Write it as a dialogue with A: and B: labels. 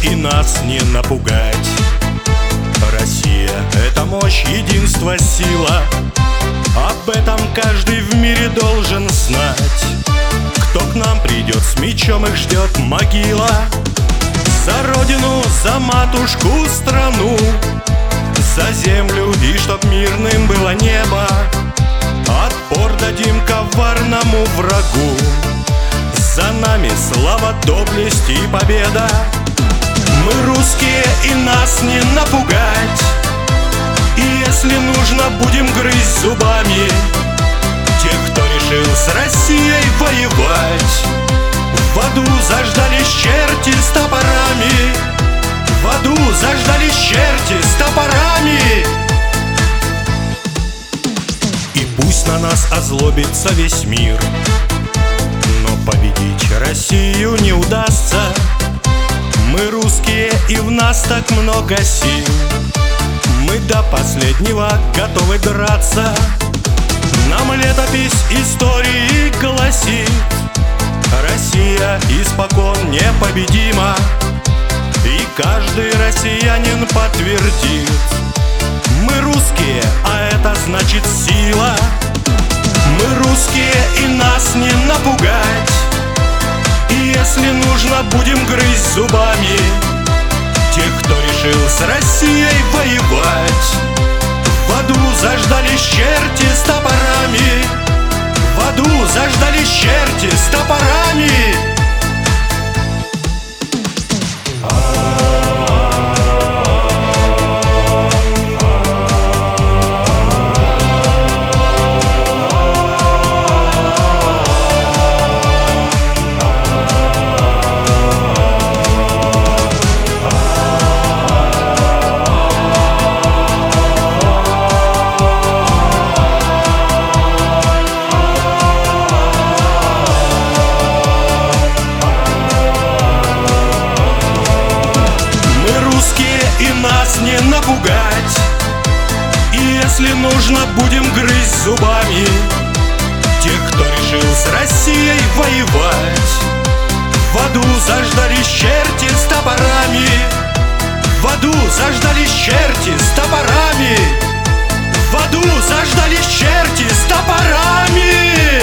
A: и нас не напугать. Россия — это мощь, единство, сила. Об этом каждый в мире должен знать. Кто к нам придет, с мечом их ждет могила. За родину, за матушку страну, за землю, и чтоб мирным было небо. Отпор дадим коварному врагу. За нами слава, доблесть и победа. Мы русские, и нас не напугать. И если нужно, будем грызть зубами тех, кто решил с Россией воевать. В аду заждались черти с топорами. В аду заждались черти с топорами. И пусть на нас озлобится весь мир, но победить Россию не удастся. Мы русские, и в нас так много сил. Мы до последнего готовы драться. Нам летопись истории гласит: Россия испокон непобедима. И каждый россиянин подтвердит: мы русские, а это значит сила. Мы русские, и нас не напугать. И если нужно, будем грызть зубами тех, кто решил с Россией воевать. В аду заждались черти с топорами. В аду заждались черти с топорами. И нас не напугать. И если нужно, будем грызть зубами тех, кто решил с Россией воевать. В аду заждались черти с топорами. В аду заждались черти с топорами. В аду заждались черти с топорами.